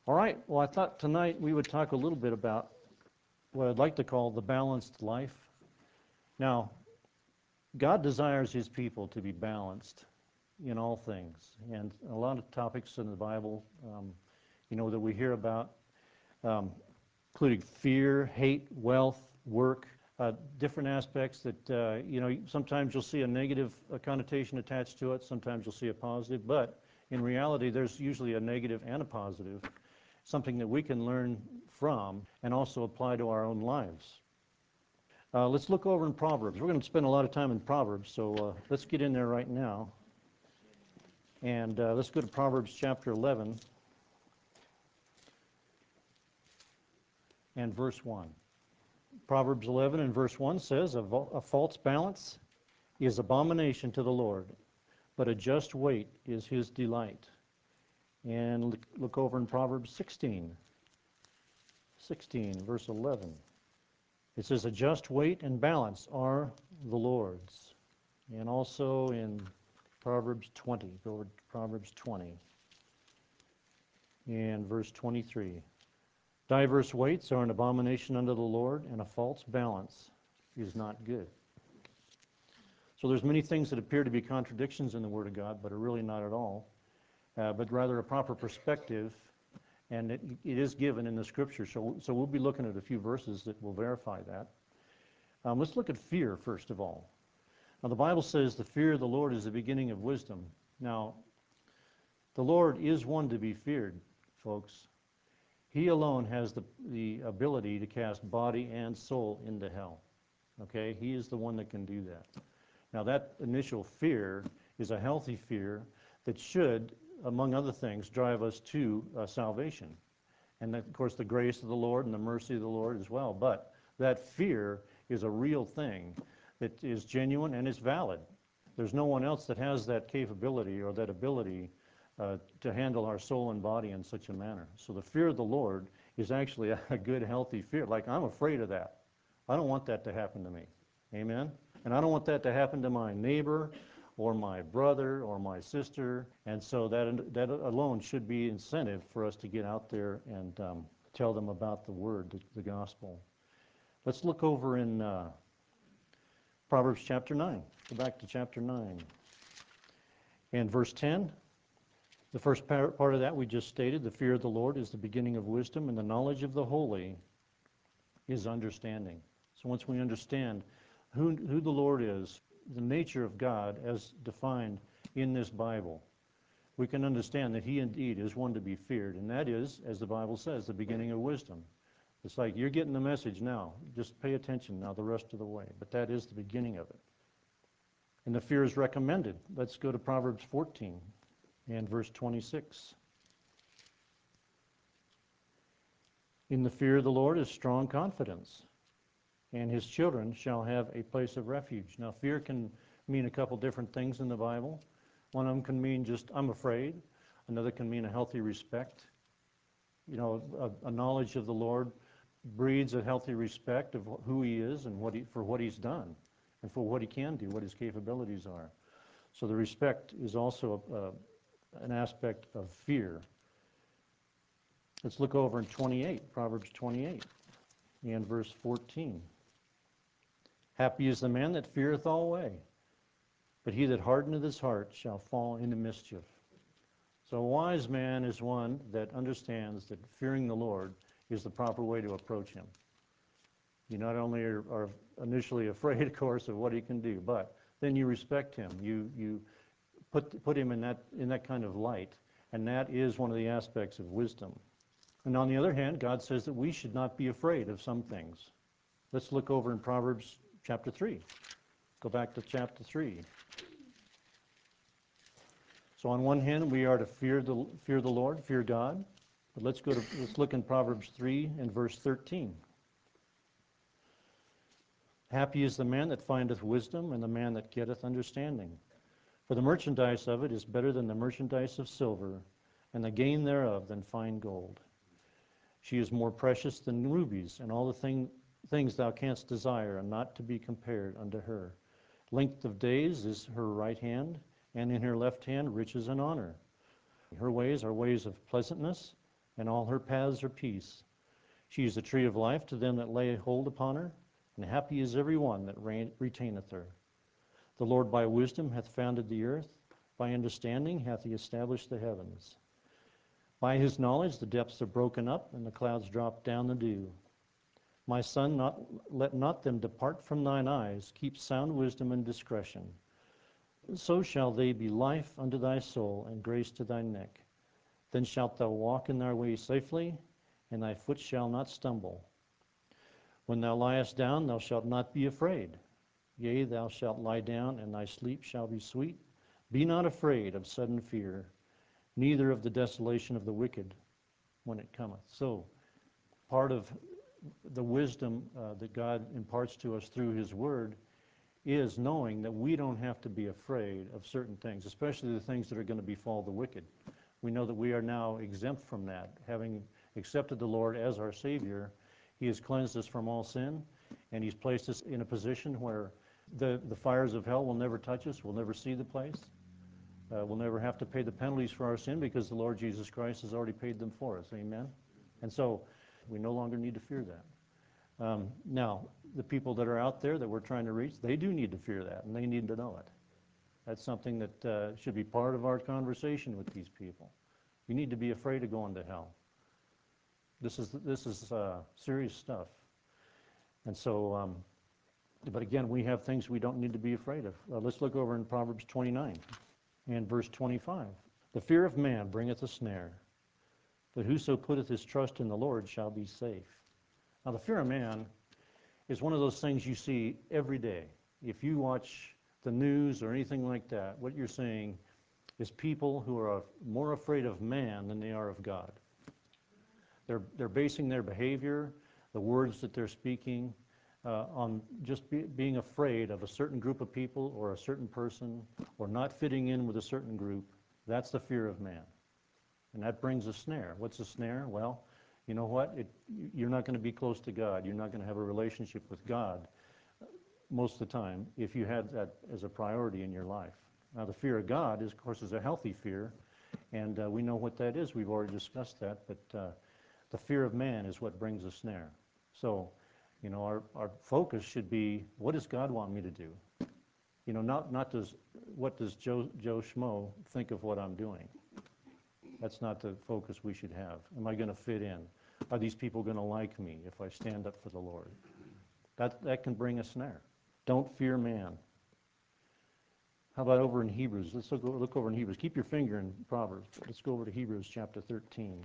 All right, well, I thought tonight we would talk a little bit about what I'd like to call the balanced life. Now, God desires his people to be balanced in all things. And a lot of topics in the Bible, that we hear about, um, including fear, hate, wealth, work, different aspects that, sometimes you'll see a negative connotation attached to it, sometimes you'll see a positive, but in reality, there's usually a negative and a positive, something that we can learn from and also apply to our own lives. Let's look over in Proverbs. We're going to spend a lot of time in Proverbs, so let's get in there right now. And let's go to Proverbs chapter 11 and verse 1. Proverbs 11 and verse 1 says, a false balance is abomination to the Lord, but a just weight is his delight. And look over in Proverbs 16, verse 11. It says, a just weight and balance are the Lord's. And also in Proverbs 20, go over to Proverbs 20 and verse 23. Diverse weights are an abomination unto the Lord, and a false balance is not good. So there's many things that appear to be contradictions in the Word of God, but are really not at all, but rather a proper perspective, and it is given in the Scripture. So we'll be looking at a few verses that will verify that. Let's look at fear, first of all. Now, the Bible says the fear of the Lord is the beginning of wisdom. Now, the Lord is one to be feared, folks. He alone has the ability to cast body and soul into hell. Okay? He is the one that can do that. Now, that initial fear is a healthy fear that should, among other things, drive us to salvation. And, that, of course, the grace of the Lord and the mercy of the Lord as well. But that fear is a real thing that is genuine and is valid. There's no one else that has that capability or that ability to handle our soul and body in such a manner. So the fear of the Lord is actually a good, healthy fear. Like, I'm afraid of that. I don't want that to happen to me. Amen? And I don't want that to happen to my neighbor or my brother or my sister. And so that alone should be incentive for us to get out there and tell them about the Word, the gospel. Let's look over in Proverbs chapter 9. Go back to chapter 9. And verse 10. The first part of that we just stated, the fear of the Lord is the beginning of wisdom, and the knowledge of the holy is understanding. So once we understand who the Lord is, the nature of God as defined in this Bible, we can understand that he indeed is one to be feared, and that is, as the Bible says, the beginning of wisdom. It's like you're getting the message now. Just pay attention now the rest of the way. But that is the beginning of it. And the fear is recommended. Let's go to Proverbs 14 and verse 26. In the fear of the Lord is strong confidence, and his children shall have a place of refuge. Now, fear can mean a couple different things in the Bible. One of them can mean just, I'm afraid. Another can mean a healthy respect. You know, a knowledge of the Lord breeds a healthy respect of who he is and for what he's done and for what he can do, what his capabilities are. So the respect is also an aspect of fear. Let's look over in 28, Proverbs 28 and verse 14. Happy is the man that feareth alway, but he that hardeneth his heart shall fall into mischief. So a wise man is one that understands that fearing the Lord is the proper way to approach him. You not only are initially afraid, of course, of what he can do, but then you respect him. You put him in that kind of light, and that is one of the aspects of wisdom. And on the other hand, God says that we should not be afraid of some things. Let's look over in Proverbs chapter 3. Go back to chapter 3. So on one hand, we are to fear the Lord, fear God. But let's look in Proverbs 3 and verse 13. Happy is the man that findeth wisdom, and the man that getteth understanding. For the merchandise of it is better than the merchandise of silver, and the gain thereof than fine gold. She is more precious than rubies, and all the things thou canst desire are not to be compared unto her. Length of days is her right hand, and in her left hand riches and honor. Her ways are ways of pleasantness, and all her paths are peace. She is the tree of life to them that lay hold upon her, and happy is every one that retaineth her. The Lord by wisdom hath founded the earth, by understanding hath he established the heavens. By his knowledge the depths are broken up, and the clouds drop down the dew. My son, let not them depart from thine eyes. Keep sound wisdom and discretion. So shall they be life unto thy soul, and grace to thy neck. Then shalt thou walk in thy way safely, and thy foot shall not stumble. When thou liest down, thou shalt not be afraid. Yea, thou shalt lie down, and thy sleep shall be sweet. Be not afraid of sudden fear, neither of the desolation of the wicked when it cometh. So, part of the wisdom that God imparts to us through his word is knowing that we don't have to be afraid of certain things, especially the things that are going to befall the wicked. We know that we are now exempt from that. Having accepted the Lord as our Savior, he has cleansed us from all sin, and he's placed us in a position where the fires of hell will never touch us. We'll never see the place. We'll never have to pay the penalties for our sin because the Lord Jesus Christ has already paid them for us. Amen? And so we no longer need to fear that. Now, the people that are out there that we're trying to reach, they do need to fear that, and they need to know it. That's something that should be part of our conversation with these people. You need to be afraid of going to hell. This is serious stuff. And so, but again, we have things we don't need to be afraid of. Let's look over in Proverbs 29 and verse 25. The fear of man bringeth a snare, but whoso putteth his trust in the Lord shall be safe. Now, the fear of man is one of those things you see every day. If you watch the news or anything like that, what you're seeing is people who are more afraid of man than they are of God. They're basing their behavior, the words that they're speaking, on just being afraid of a certain group of people or a certain person or not fitting in with a certain group. That's the fear of man. And that brings a snare. What's a snare? Well, you know what? You're not going to be close to God. You're not going to have a relationship with God most of the time if you had that as a priority in your life. Now, the fear of God, of course, is a healthy fear, and we know what that is. We've already discussed that, but the fear of man is what brings a snare. So, you know, our focus should be, what does God want me to do? You know, not what does Joe Schmo think of what I'm doing? That's not the focus we should have. Am I going to fit in? Are these people going to like me if I stand up for the Lord? That can bring a snare. Don't fear man. How about over in Hebrews? Let's look over in Hebrews. Keep your finger in Proverbs. Let's go over to Hebrews chapter 13.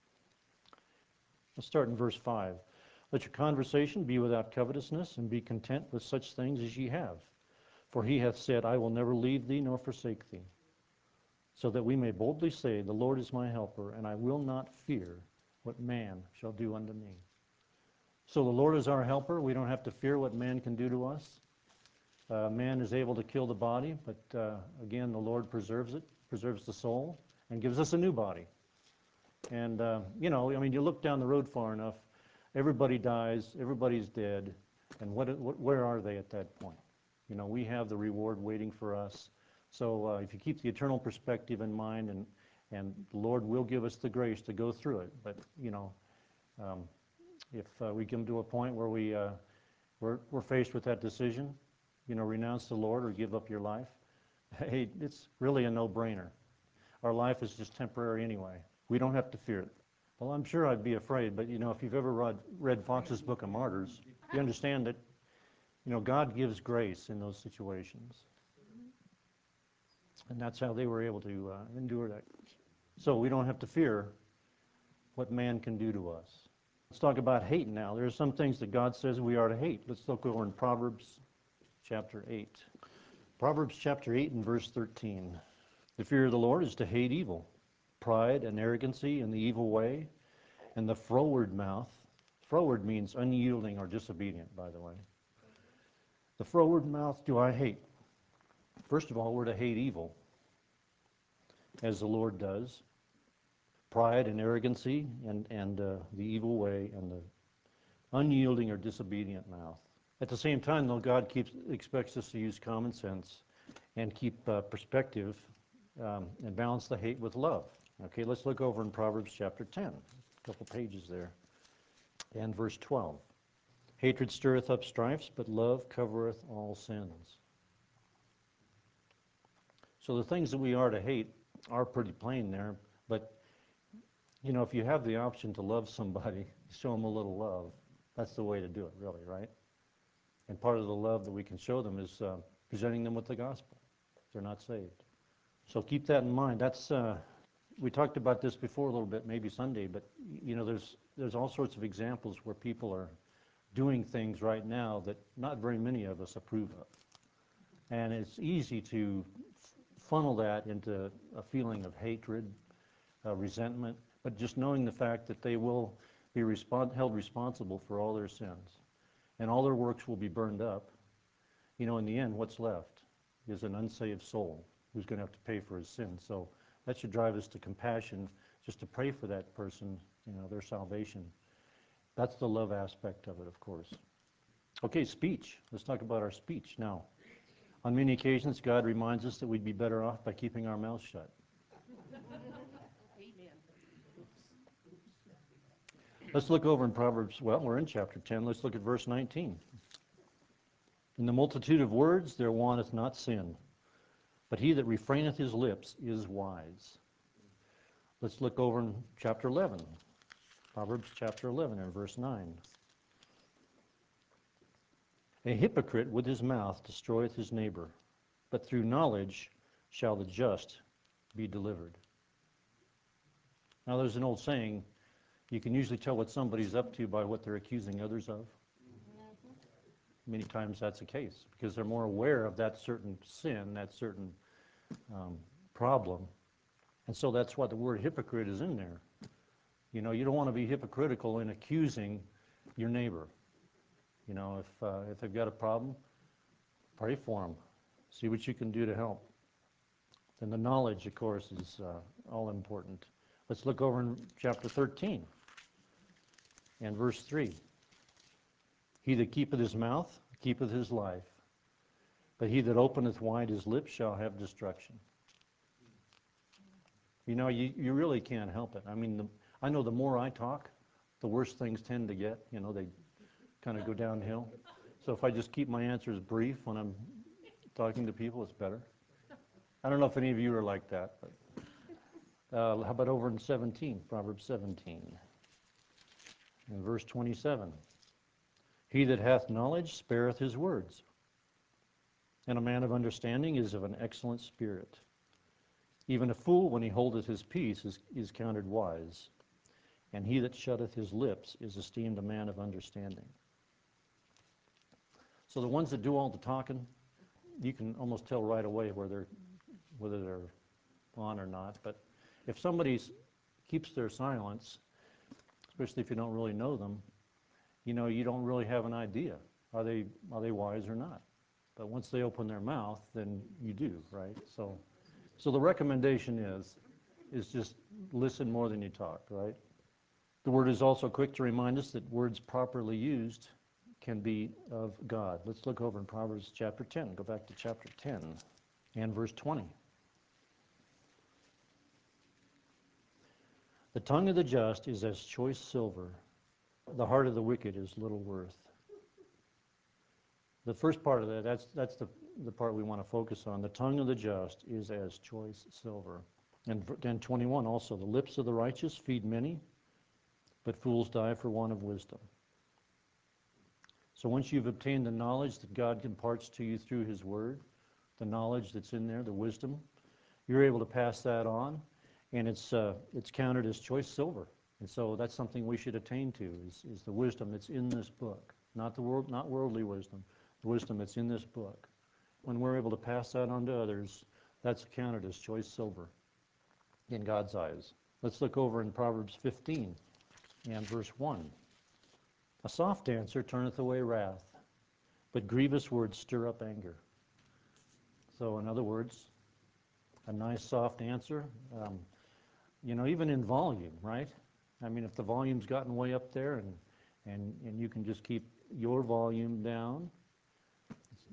Let's start in verse 5. Let your conversation be without covetousness, and be content with such things as ye have. For he hath said, I will never leave thee nor forsake thee. So that we may boldly say, the Lord is my helper, and I will not fear what man shall do unto me. So the Lord is our helper. We don't have to fear what man can do to us. Man is able to kill the body, but again, the Lord preserves it, preserves the soul, and gives us a new body. And, you know, I mean, you look down the road far enough, everybody dies, everybody's dead, and where are they at that point? You know, we have the reward waiting for us. So if you keep the eternal perspective in mind, and the Lord will give us the grace to go through it. But, you know, if we come to a point where we're faced with that decision, you know, renounce the Lord or give up your life, hey, it's really a no-brainer. Our life is just temporary anyway. We don't have to fear it. Well, I'm sure I'd be afraid, but, you know, if you've ever read Fox's Book of Martyrs, you understand that, you know, God gives grace in those situations. And that's how they were able to endure that. So we don't have to fear what man can do to us. Let's talk about hate now. There are some things that God says we are to hate. Let's look over in Proverbs chapter 8. Proverbs chapter 8 and verse 13. The fear of the Lord is to hate evil, pride and arrogancy and the evil way, and the froward mouth. Froward means unyielding or disobedient, by the way. The froward mouth do I hate. First of all, we're to hate evil, as the Lord does. Pride and arrogancy and the evil way and the unyielding or disobedient mouth. At the same time, though, God expects us to use common sense and keep perspective and balance the hate with love. Okay, let's look over in Proverbs chapter 10, a couple pages there, and verse 12. Hatred stirreth up strifes, but love covereth all sins. So the things that we are to hate are pretty plain there, but you know, if you have the option to love somebody, show them a little love. That's the way to do it, really, right? And part of the love that we can show them is presenting them with the gospel if they're not saved. So keep that in mind. That's we talked about this before a little bit, maybe Sunday, but you know, there's all sorts of examples where people are doing things right now that not very many of us approve of. And it's easy to funnel that into a feeling of hatred, resentment, but just knowing the fact that they will be held responsible for all their sins. And all their works will be burned up. You know, in the end, what's left is an unsaved soul who's going to have to pay for his sins. So that should drive us to compassion, just to pray for that person, you know, their salvation. That's the love aspect of it, of course. Okay, speech. Let's talk about our speech now. On many occasions, God reminds us that we'd be better off by keeping our mouths shut. Let's look over in Proverbs. Well, we're in chapter 10. Let's look at verse 19. In the multitude of words there wanteth not sin, but he that refraineth his lips is wise. Let's look over in chapter 11. Proverbs chapter 11 and verse 9. A hypocrite with his mouth destroyeth his neighbor, but through knowledge shall the just be delivered. Now there's an old saying, you can usually tell what somebody's up to by what they're accusing others of. Many times that's the case, because they're more aware of that certain sin, that certain problem. And so that's why the word hypocrite is in there. You know, you don't want to be hypocritical in accusing your neighbor. You know, if they've got a problem, pray for them. See what you can do to help. And the knowledge, of course, is all important. Let's look over in chapter 13 and verse 3. He that keepeth his mouth keepeth his life, but he that openeth wide his lips shall have destruction. You know, you really can't help it. I mean, I know the more I talk, the worse things tend to get. You know, they kind of go downhill. So if I just keep my answers brief when I'm talking to people, it's better. I don't know if any of you are like that, but how about over in 17, Proverbs 17, in verse 27. He that hath knowledge spareth his words, and a man of understanding is of an excellent spirit. Even a fool, when he holdeth his peace, is counted wise, and he that shutteth his lips is esteemed a man of understanding. So the ones that do all the talking, you can almost tell right away whether they're on or not. But if somebody keeps their silence, especially if you don't really know them, you know, you don't really have an idea. Are they wise or not? But once they open their mouth, then you do, right? So the recommendation is just listen more than you talk, right? The word is also quick to remind us that words properly used can be of God. Let's look over in Proverbs chapter 10. Go back to chapter 10 and verse 20. The tongue of the just is as choice silver. The heart of the wicked is little worth. The first part of that, that's the part we want to focus on. The tongue of the just is as choice silver. And 21 also, the lips of the righteous feed many, but fools die for want of wisdom. So once you've obtained the knowledge that God imparts to you through his word, the knowledge that's in there, the wisdom, you're able to pass that on, and it's counted as choice silver. And so that's something we should attain to, is the wisdom that's in this book. Not worldly wisdom, the wisdom that's in this book. When we're able to pass that on to others, that's counted as choice silver in God's eyes. Let's look over in Proverbs 15 and verse 1. A soft answer turneth away wrath, but grievous words stir up anger. So in other words, a nice soft answer, you know, even in volume, right? I mean, if the volume's gotten way up there and you can just keep your volume down,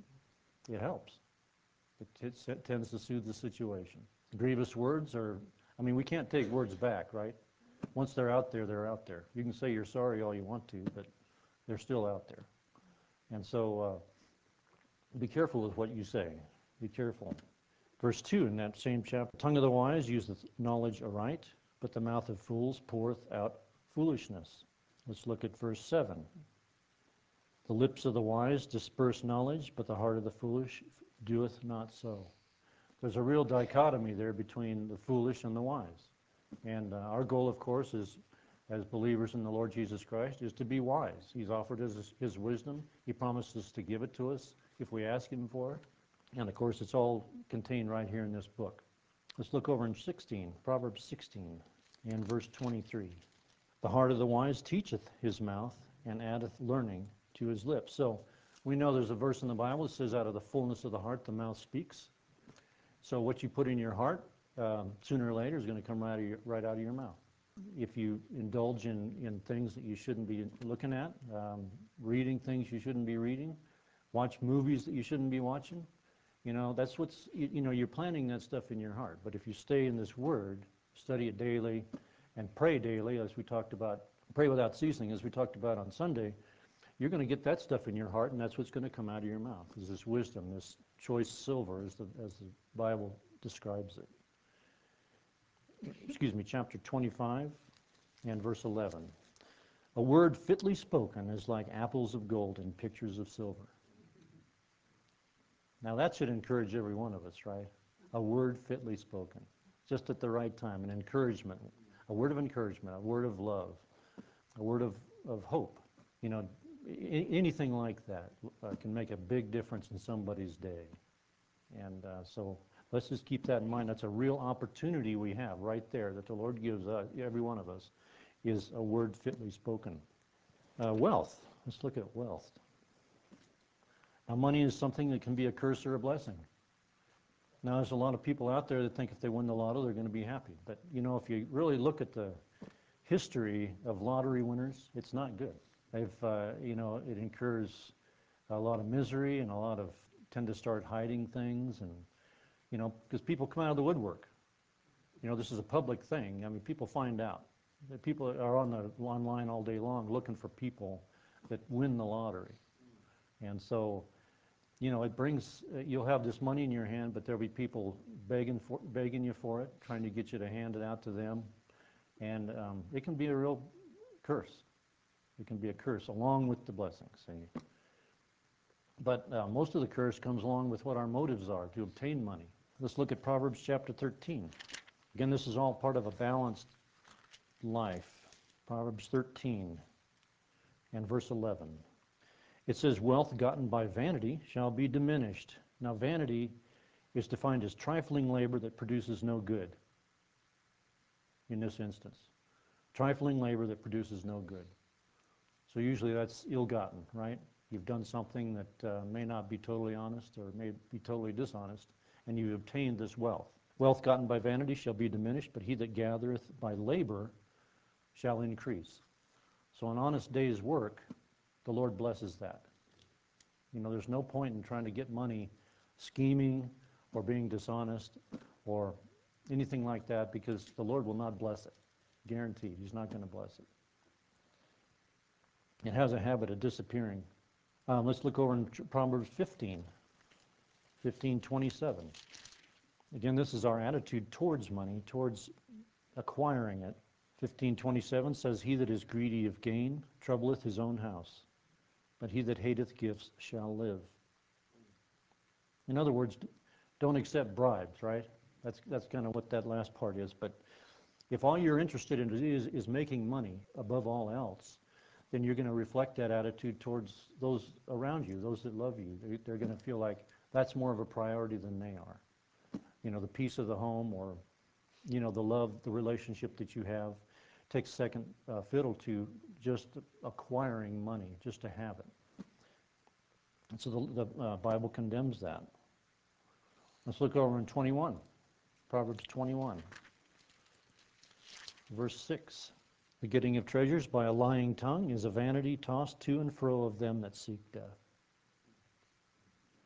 it helps. It tends to soothe the situation. Grievous words are I mean, we can't take words back, right? Once they're out there, they're out there. You can say you're sorry all you want to, but they're still out there. And so be careful with what you say. Be careful. Verse 2 in that same chapter, the tongue of the wise useth knowledge aright, but the mouth of fools poureth out foolishness. Let's look at verse 7. The lips of the wise disperse knowledge, but the heart of the foolish doeth not so. There's a real dichotomy there between the foolish and the wise. And our goal, of course, is, as believers in the Lord Jesus Christ, is to be wise. He's offered us his wisdom. He promises to give it to us if we ask him for it. And, of course, it's all contained right here in this book. Let's look over in 16, Proverbs 16 and verse 23. The heart of the wise teacheth his mouth, and addeth learning to his lips. So we know there's a verse in the Bible that says, out of the fullness of the heart the mouth speaks. So what you put in your heart, sooner or later, is going to come right out of your mouth. If you indulge in things that you shouldn't be looking at, reading things you shouldn't be reading, watch movies that you shouldn't be watching, that's what's, you're planting that stuff in your heart. But if you stay in this Word, study it daily, and pray daily, as we talked about, pray without ceasing, as we talked about on Sunday, you're going to get that stuff in your heart, and that's what's going to come out of your mouth, is this wisdom, this choice silver, as the Bible describes it. Excuse me, chapter 25 and verse 11. A word fitly spoken is like apples of gold in pictures of silver. Now that should encourage every one of us, right? A word fitly spoken, just at the right time, an encouragement, a word of encouragement, a word of love, a word of hope. Anything like that can make a big difference in somebody's day. And so let's just keep that in mind. That's a real opportunity we have right there that the Lord gives every one of us, is a word fitly spoken. Wealth. Let's look at wealth. Now, money is something that can be a curse or a blessing. Now, there's a lot of people out there that think if they win the lotto, they're going to be happy. But, if you really look at the history of lottery winners, it's not good. They've, it incurs a lot of misery, and a lot of tend to start hiding things, and, because people come out of the woodwork. This is a public thing. I mean, people find out. People are online all day long looking for people that win the lottery. And so, it brings, you'll have this money in your hand, but there'll be people begging you for it, trying to get you to hand it out to them. And it can be a real curse. It can be a curse along with the blessings. See? But most of the curse comes along with what our motives are to obtain money. Let's look at Proverbs chapter 13. Again, this is all part of a balanced life. Proverbs 13 and verse 11. It says, wealth gotten by vanity shall be diminished. Now, vanity is defined as trifling labor that produces no good. In this instance, trifling labor that produces no good. So usually that's ill-gotten, right? You've done something that may not be totally honest or may be totally dishonest, and you obtained this wealth. Wealth gotten by vanity shall be diminished, but he that gathereth by labor shall increase. So an honest day's work, the Lord blesses that. There's no point in trying to get money scheming or being dishonest or anything like that, because the Lord will not bless it. Guaranteed. He's not going to bless it. It has a habit of disappearing. Let's look over in Proverbs 15:27. Again, this is our attitude towards money, towards acquiring it. 15:27 says, he that is greedy of gain troubleth his own house, but he that hateth gifts shall live. In other words, don't accept bribes, right? That's kind of what that last part is. But if all you're interested in is making money above all else, then you're going to reflect that attitude towards those around you, those that love you. They're going to feel like that's more of a priority than they are. The peace of the home, or, the love, the relationship that you have, takes second fiddle to just acquiring money, just to have it. And so the Bible condemns that. Let's look over in 21, Proverbs 21, verse 6. The getting of treasures by a lying tongue is a vanity tossed to and fro of them that seek death.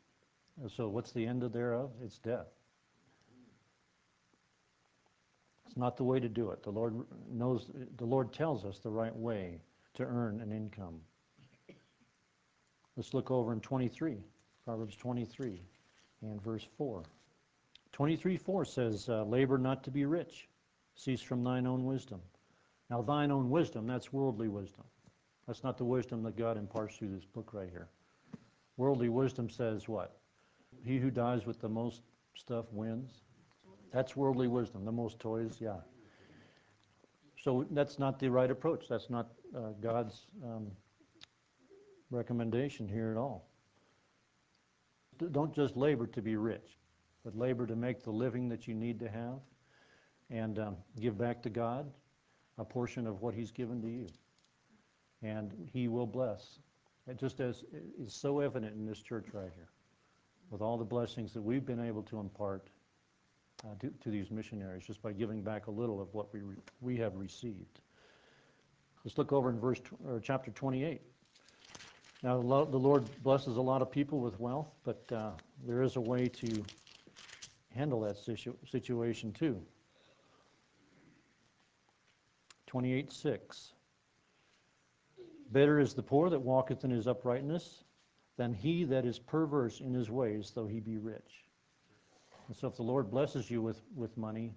And so what's the end of thereof? It's death. It's not the way to do it. The Lord tells us the right way to earn an income. Let's look over in 23, Proverbs 23 and verse 4. 23:4 says, labor not to be rich, cease from thine own wisdom. Now thine own wisdom, that's worldly wisdom. That's not the wisdom that God imparts through this book right here. Worldly wisdom says what? He who dies with the most stuff wins. That's worldly wisdom, the most toys, yeah. So that's not the right approach. That's not God's recommendation here at all. Don't just labor to be rich, but labor to make the living that you need to have and give back to God a portion of what He's given to you. And He will bless. It just as is so evident in this church right here, with all the blessings that we've been able to impart to these missionaries just by giving back a little of what we have received. Let's look over in chapter 28. Now, the Lord blesses a lot of people with wealth, but there is a way to handle that situation too. 28:6. Better is the poor that walketh in his uprightness than he that is perverse in his ways, though he be rich. And so if the Lord blesses you with money,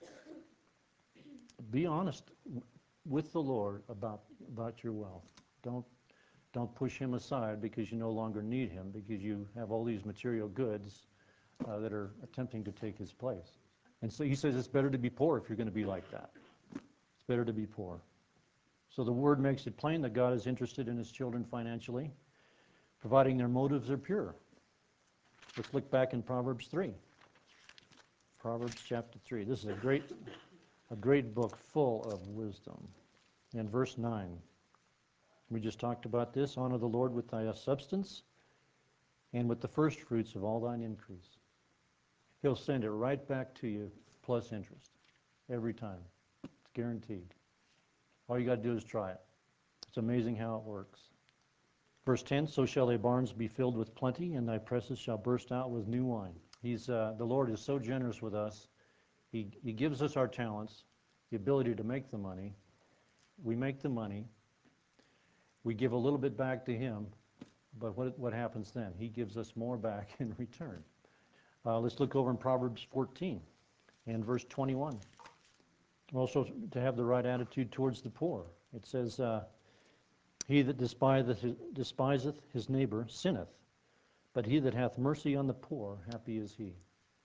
be honest with the Lord about your wealth. Don't push Him aside because you no longer need Him, because you have all these material goods that are attempting to take His place. And so He says it's better to be poor if you're going to be like that. It's better to be poor. So the Word makes it plain that God is interested in His children financially, providing their motives are pure. Let's look back in Proverbs 3. Proverbs chapter 3. This is a great book full of wisdom. In verse 9, we just talked about this. Honor the Lord with thy substance and with the first fruits of all thine increase. He'll send it right back to you plus interest every time. It's guaranteed. All you got to do is try it. It's amazing how it works. Verse 10, so shall thy barns be filled with plenty, and thy presses shall burst out with new wine. The Lord is so generous with us. He gives us our talents, the ability to make the money. We make the money. We give a little bit back to Him, but what happens then? He gives us more back in return. Let's look over in Proverbs 14 and verse 21. Also, to have the right attitude towards the poor. It says, he that despiseth his neighbor sinneth, but he that hath mercy on the poor, happy is he.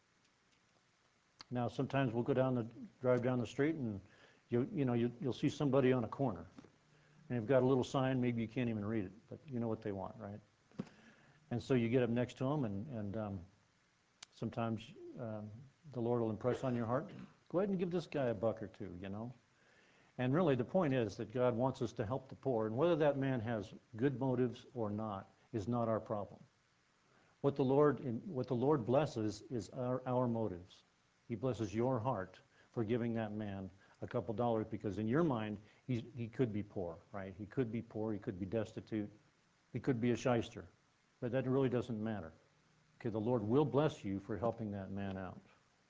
Now, sometimes we'll drive down the street, and you'll see somebody on a corner, and they've got a little sign. Maybe you can't even read it, but you know what they want, right? And so you get up next to them, and sometimes the Lord will impress on your heart, go ahead and give this guy a buck or two, And really, the point is that God wants us to help the poor, and whether that man has good motives or not is not our problem. What the Lord blesses is our motives. He blesses your heart for giving that man a couple dollars, because in your mind, he could be poor, right? He could be poor, he could be destitute, he could be a shyster, but that really doesn't matter. Okay, the Lord will bless you for helping that man out.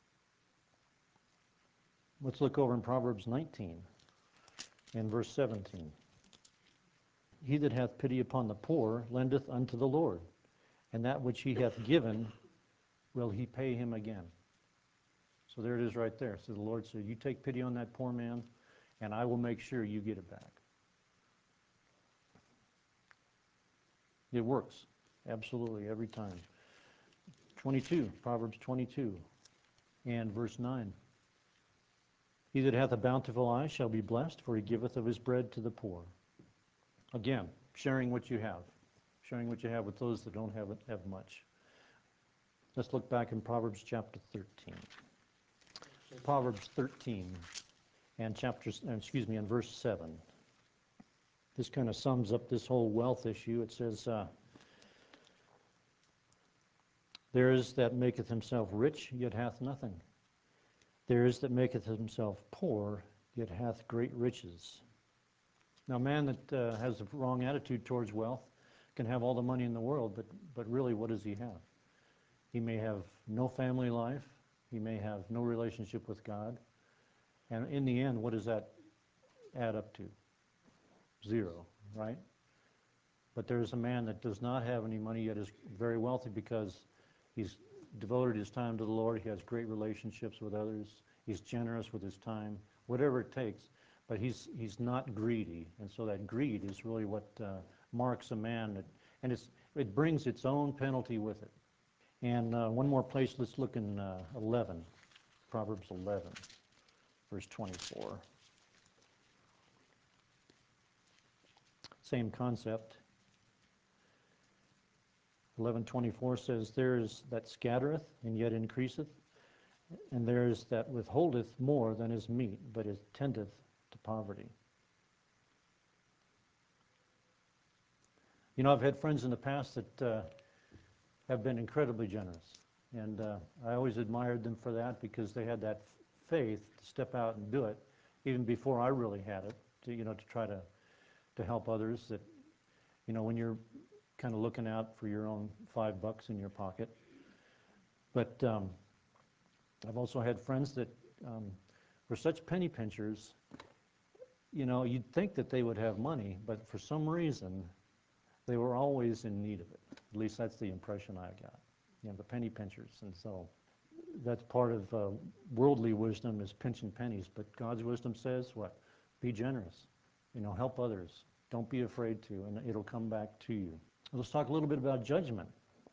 Let's look over in Proverbs 19 and verse 17. He that hath pity upon the poor lendeth unto the Lord, and that which he hath given will he pay him again. So there it is right there. So the Lord said, you take pity on that poor man, and I will make sure you get it back. It works, absolutely, every time. 22, Proverbs 22 and verse 9. He that hath a bountiful eye shall be blessed, for he giveth of his bread to the poor. Again, sharing what you have. Sharing what you have with those that don't have much. Let's look back in Proverbs chapter 13. Proverbs 13 and verse 7. This kind of sums up this whole wealth issue. It says, there is that maketh himself rich, yet hath nothing. There is that maketh himself poor, yet hath great riches. Now, a man that has a wrong attitude towards wealth can have all the money in the world, but really, what does he have? He may have no family life. He may have no relationship with God. And in the end, what does that add up to? Zero, right? But there's a man that does not have any money yet is very wealthy because he's devoted his time to the Lord. He has great relationships with others. He's generous with his time, whatever it takes. But he's not greedy, and so that greed is really what marks a man, and it brings its own penalty with it. And one more place, let's look in 11, Proverbs 11, verse 24. Same concept. 11:24 says, "There is that scattereth and yet increaseth, and there is that withholdeth more than is meet, but it tendeth to poverty." You know, I've had friends in the past that have been incredibly generous, and I always admired them for that because they had that faith to step out and do it, even before I really had it, to try to help others. That, when you're kind of looking out for your own $5 in your pocket. But I've also had friends that were such penny pinchers. You'd think that they would have money, but for some reason, they were always in need of it. At least that's the impression I got. The penny pinchers. And so that's part of worldly wisdom, is pinching pennies. But God's wisdom says what? Be generous. Help others. Don't be afraid to, and it'll come back to you. Let's talk a little bit about judgment.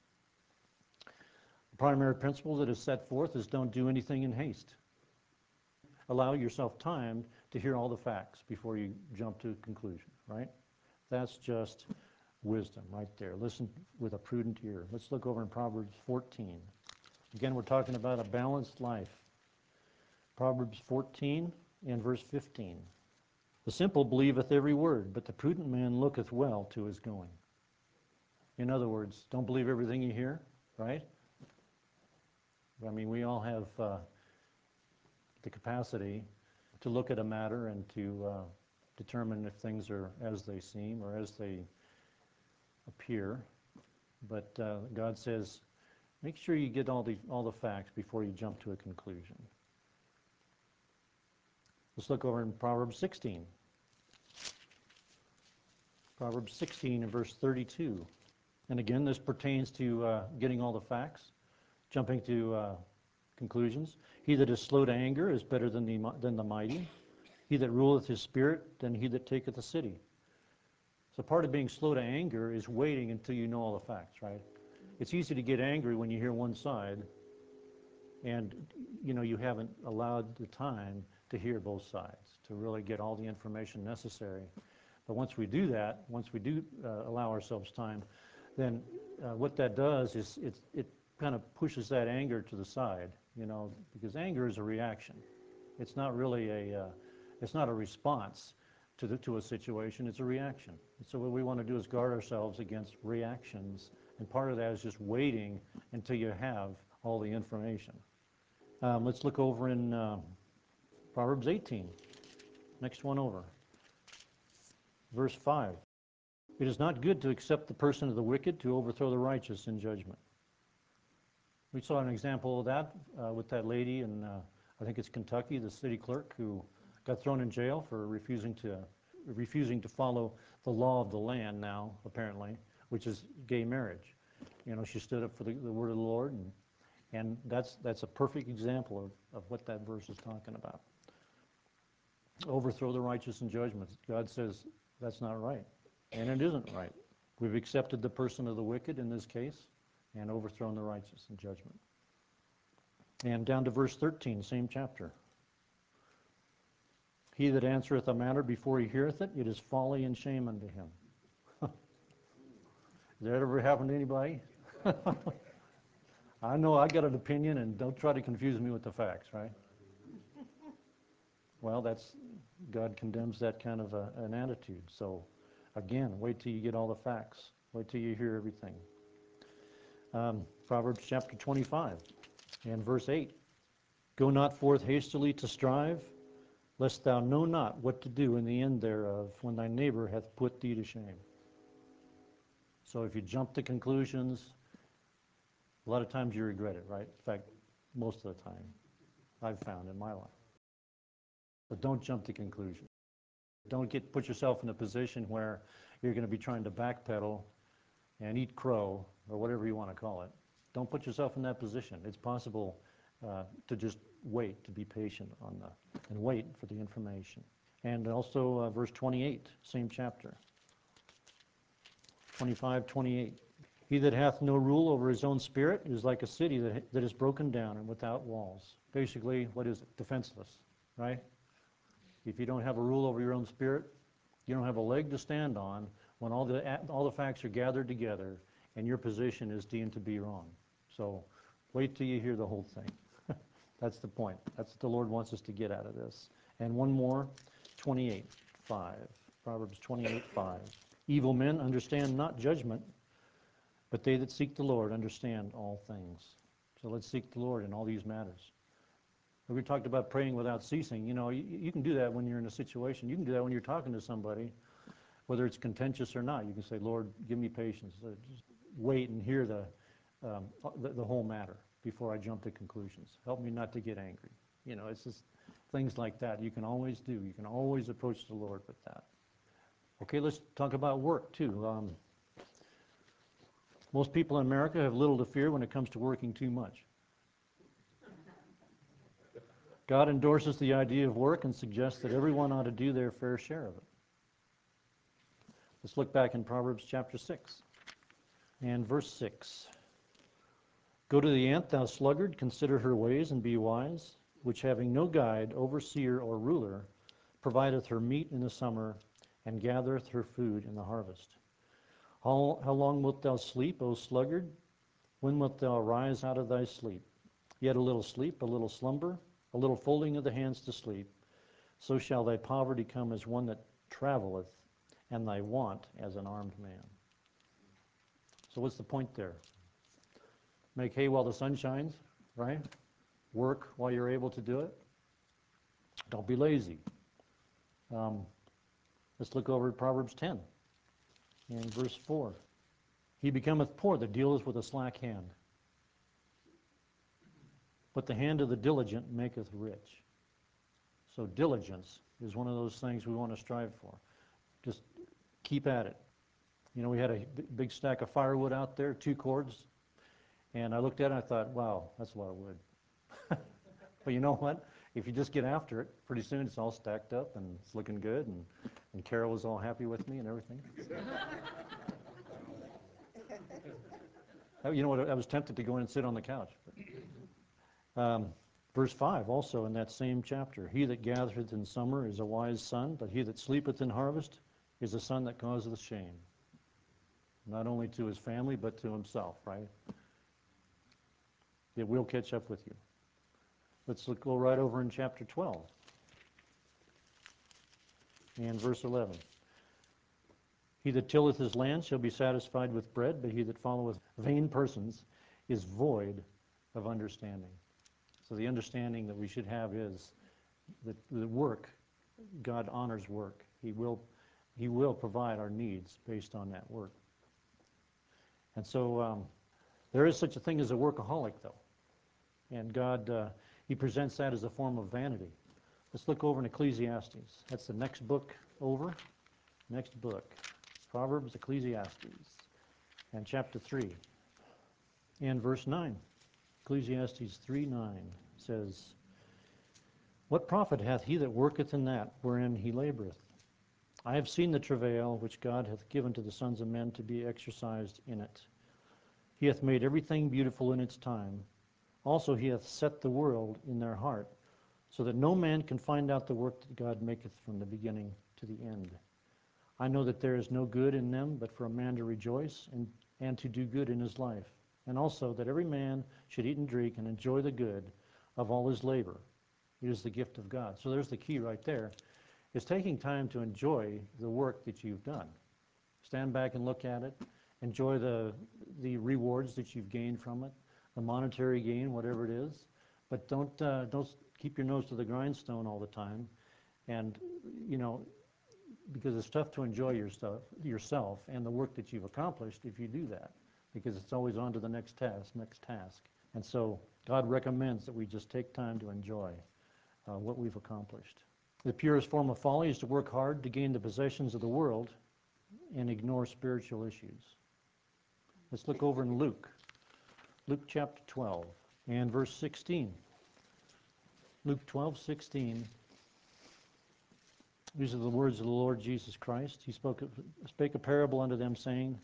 The primary principle that is set forth is don't do anything in haste. Allow yourself time to hear all the facts before you jump to a conclusion, right? That's just wisdom right there. Listen with a prudent ear. Let's look over in Proverbs 14. Again, we're talking about a balanced life. Proverbs 14 and verse 15. "The simple believeth every word, but the prudent man looketh well to his going." In other words, don't believe everything you hear, right? I mean, we all have the capacity to look at a matter and to determine if things are as they seem or as they appear. But God says, make sure you get all the facts before you jump to a conclusion. Let's look over in Proverbs 16. Proverbs 16 and verse 32. And again, this pertains to getting all the facts, jumping to conclusions. "He that is slow to anger is better than the mighty. He that ruleth his spirit than he that taketh a city." So part of being slow to anger is waiting until you know all the facts, right? It's easy to get angry when you hear one side, and you haven't allowed the time to hear both sides, to really get all the information necessary. But once we do that, once we do allow ourselves time, then what that does is it kind of pushes that anger to the side, because anger is a reaction. It's not really it's not a response to a situation, it's a reaction. And so what we want to do is guard ourselves against reactions, and part of that is just waiting until you have all the information. Let's look over in Proverbs 18, next one over. Verse 5. "It is not good to accept the person of the wicked, to overthrow the righteous in judgment." We saw an example of that with that lady in, I think it's Kentucky, the city clerk, who got thrown in jail for refusing to follow the law of the land now, apparently, which is gay marriage. She stood up for the word of the Lord, and that's a perfect example of what that verse is talking about. Overthrow the righteous in judgment. God says that's not right. And it isn't right. We've accepted the person of the wicked in this case and overthrown the righteous in judgment. And down to verse 13, same chapter. "He that answereth a matter before he heareth it, it is folly and shame unto him." Has that ever happened to anybody? I know I got an opinion, and don't try to confuse me with the facts, right? Well, God condemns that kind of an attitude. So again, wait till you get all the facts. Wait till you hear everything. Proverbs chapter 25 and verse 8. "Go not forth hastily to strive, lest thou know not what to do in the end thereof, when thy neighbor hath put thee to shame." So if you jump to conclusions, a lot of times you regret it, right? In fact, most of the time, I've found in my life. But don't jump to conclusions. Don't put yourself in a position where you're going to be trying to backpedal and eat crow, or whatever you want to call it. Don't put yourself in that position. It's possible to just wait, to be patient and wait for the information. And also verse 28, same chapter. 25, 28. He that hath no rule over his own spirit is like a city that is broken down and without walls. Basically, what is it? Defenseless, right? If you don't have a rule over your own spirit, you don't have a leg to stand on when all the facts are gathered together and your position is deemed to be wrong. So wait till you hear the whole thing. That's the point. That's what the Lord wants us to get out of this. And one more, 28:5. Proverbs 28:5. Evil men understand not judgment, but they that seek the Lord understand all things. So let's seek the Lord in all these matters. We talked about praying without ceasing. You know, you can do that when you're in a situation. You can do that when you're talking to somebody, whether it's contentious or not. You can say, Lord, give me patience. Just wait and hear the whole matter before I jump to conclusions. Help me not to get angry. You know, it's just things like that you can always do. You can always approach the Lord with that. Okay, let's talk about work too. Most people in America have little to fear when it comes to working too much. God endorses the idea of work and suggests that everyone ought to do their fair share of it. Let's look back in Proverbs chapter 6 and verse 6. Go to the ant, thou sluggard, consider her ways and be wise, which having no guide, overseer, or ruler, provideth her meat in the summer and gathereth her food in the harvest. How long wilt thou sleep, O sluggard? When wilt thou arise out of thy sleep? Yet a little sleep, a little slumber, a little folding of the hands to sleep, so shall thy poverty come as one that traveleth, and thy want as an armed man. So what's the point there? Make hay while the sun shines, right? Work while you're able to do it. Don't be lazy. Let's look over at Proverbs 10 and verse 4. He becometh poor that dealeth with a slack hand, but the hand of the diligent maketh rich. So diligence is one of those things we want to strive for. Just keep at it. You know, we had a big stack of firewood out there, 2 cords, and I looked at it and I thought, wow, that's a lot of wood. But you know what? If you just get after it, pretty soon it's all stacked up and it's looking good, and Carol was all happy with me and everything. You know what? I was tempted to go in and sit on the couch. Verse 5, also in that same chapter, he that gathereth in summer is a wise son, but he that sleepeth in harvest is a son that causeth shame. Not only to his family, but to himself, right? It will catch up with you. Let's go right over in chapter 12 and verse 11. He that tilleth his land shall be satisfied with bread, but he that followeth vain persons is void of understanding. So the understanding that we should have is that the work, God honors work. He will provide our needs based on that work. And so there is such a thing as a workaholic, though. And God, he presents that as a form of vanity. Let's look over in Ecclesiastes. That's the next book over. Next book. Proverbs, Ecclesiastes, and chapter 3 and verse 9. Ecclesiastes 3:9 says, What profit hath he that worketh in that wherein he laboureth? I have seen the travail which God hath given to the sons of men to be exercised in it. He hath made everything beautiful in its time. Also he hath set the world in their heart, so that no man can find out the work that God maketh from the beginning to the end. I know that there is no good in them, but for a man to rejoice and to do good in his life. And also that every man should eat and drink and enjoy the good of all his labor. It is the gift of God. So there's the key right there, is taking time to enjoy the work that you've done. Stand back and look at it. Enjoy the rewards that you've gained from it, the monetary gain, whatever it is. But don't keep your nose to the grindstone all the time. And, you know, because it's tough to enjoy yourself and the work that you've accomplished if you do that, because it's always on to the next task. And so God recommends that we just take time to enjoy what we've accomplished. The purest form of folly is to work hard to gain the possessions of the world and ignore spiritual issues. Let's look over in Luke chapter 12 and verse 16. Luke 12:16. These are the words of the Lord Jesus Christ. He spake a parable unto them, saying,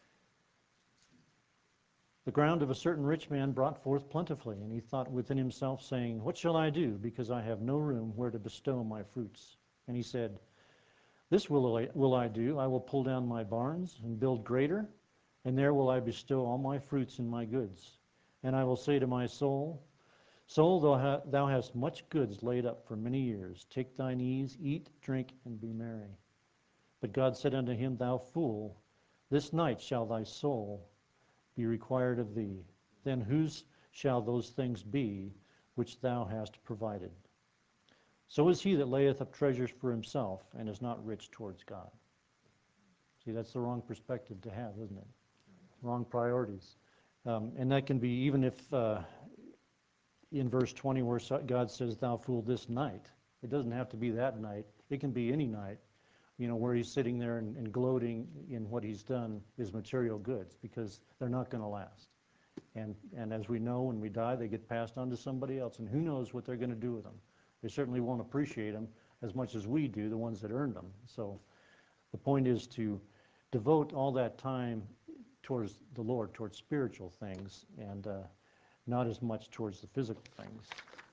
The ground of a certain rich man brought forth plentifully, and he thought within himself, saying, What shall I do, because I have no room where to bestow my fruits? And he said, This will I do, I will pull down my barns, and build greater, and there will I bestow all my fruits and my goods. And I will say to my soul, Soul, thou hast much goods laid up for many years. Take thine ease, eat, drink, and be merry. But God said unto him, Thou fool, this night shall thy soul be required of thee. Then whose shall those things be which thou hast provided? So is he that layeth up treasures for himself, and is not rich towards God. See, that's the wrong perspective to have, isn't it? Wrong priorities. And that can be, even if in verse 20 where God says, Thou fool, this night. It doesn't have to be that night. It can be any night, where he's sitting there and gloating in what he's done, his material goods, because they're not going to last. And as we know, when we die, they get passed on to somebody else, and who knows what they're going to do with them. They certainly won't appreciate them as much as we do, the ones that earned them. So the point is to devote all that time towards the Lord, towards spiritual things, and not as much towards the physical things.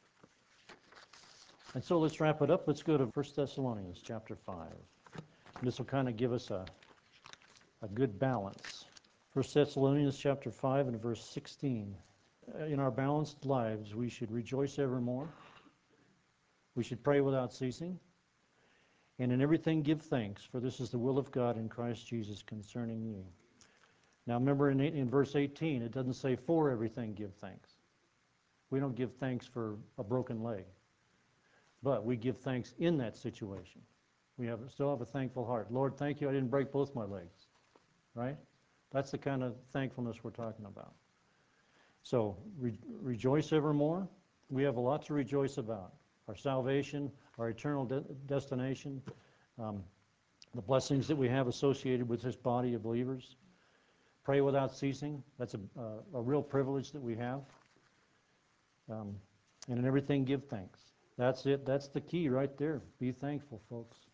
And so let's wrap it up. Let's go to 1 Thessalonians chapter 5. And this will kind of give us a good balance. 1 Thessalonians chapter 5 and verse 16. In our balanced lives, we should rejoice evermore. We should pray without ceasing. And in everything give thanks, for this is the will of God in Christ Jesus concerning you. Now remember in verse 18, it doesn't say for everything give thanks. We don't give thanks for a broken leg. But we give thanks in that situation. We still have a thankful heart. Lord, thank you, I didn't break both my legs. Right? That's the kind of thankfulness we're talking about. So rejoice evermore. We have a lot to rejoice about. Our salvation, our eternal destination, the blessings that we have associated with this body of believers. Pray without ceasing. That's a real privilege that we have. And in everything, give thanks. That's it. That's the key right there. Be thankful, folks.